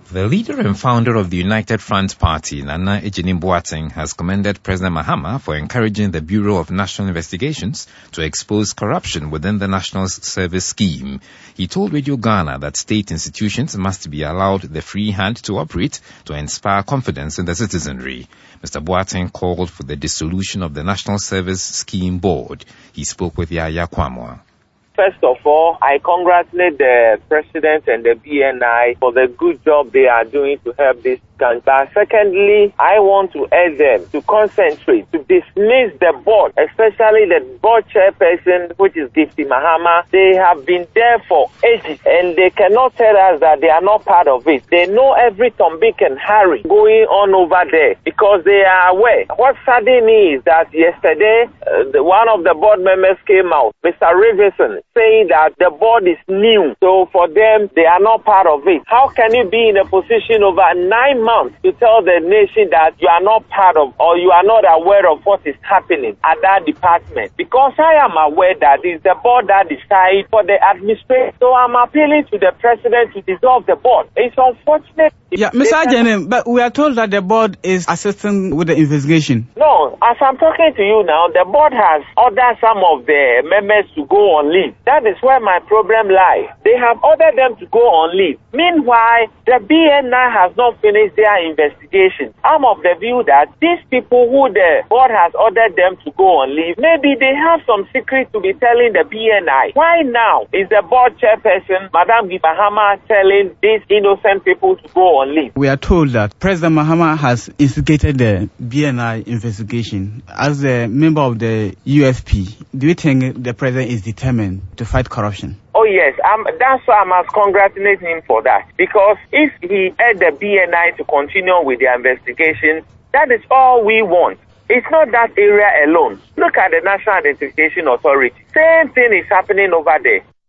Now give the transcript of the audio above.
The leader and founder of the United Front Party, Nana Ejini Boateng, has commended President Mahama for encouraging the Bureau of National Investigations to expose corruption within the National Service Scheme. He told Radio Ghana that state institutions must be allowed the free hand to operate to inspire confidence in the citizenry. Mr. Boateng called for the dissolution of the National Service Scheme Board. He spoke with Yaya Kwamwa. First of all, I congratulate the President and the BNI for the good job they are doing to help this country. Secondly, I want to urge them to concentrate, to dismiss the board, especially the board chairperson, which is Gifty Mahama. They have been there for ages, and they cannot tell us that they are not part of it. They know every Tom, Dick, and Harry going on over there because they are aware. What saddened me is that yesterday, one of the board members came out, Mr. Riverson, saying that the board is new. So for them, they are not part of it. How can you be in a position over 9 months to tell the nation that you are not part of or you are not aware of what is happening at that department? Because I am aware that it's the board that decides for the administration. So I'm appealing to the president to dissolve the board. It's unfortunate. Yeah, Mr. Ajene, but we are told that the board is assisting with the investigation. No, as I'm talking to you now, the board has ordered some of the members to go on leave. That is where my problem lies. They have ordered them to go on leave. Meanwhile, the BNI has not finished their investigation. I'm of the view that these people who the board has ordered them to go on leave, maybe they have some secret to be telling the BNI. Why now is the board chairperson, Madam Mahama, telling these innocent people to go on leave? We are told that President Mahama has instigated the BNI investigation. As a member of the USP, do you think the president is determined to fight corruption? Oh yes, that's why I must congratulate him for that. Because if he had the BNI to continue with the investigation, that is all we want. It's not that area alone. Look at the National Identification Authority. Same thing is happening over there.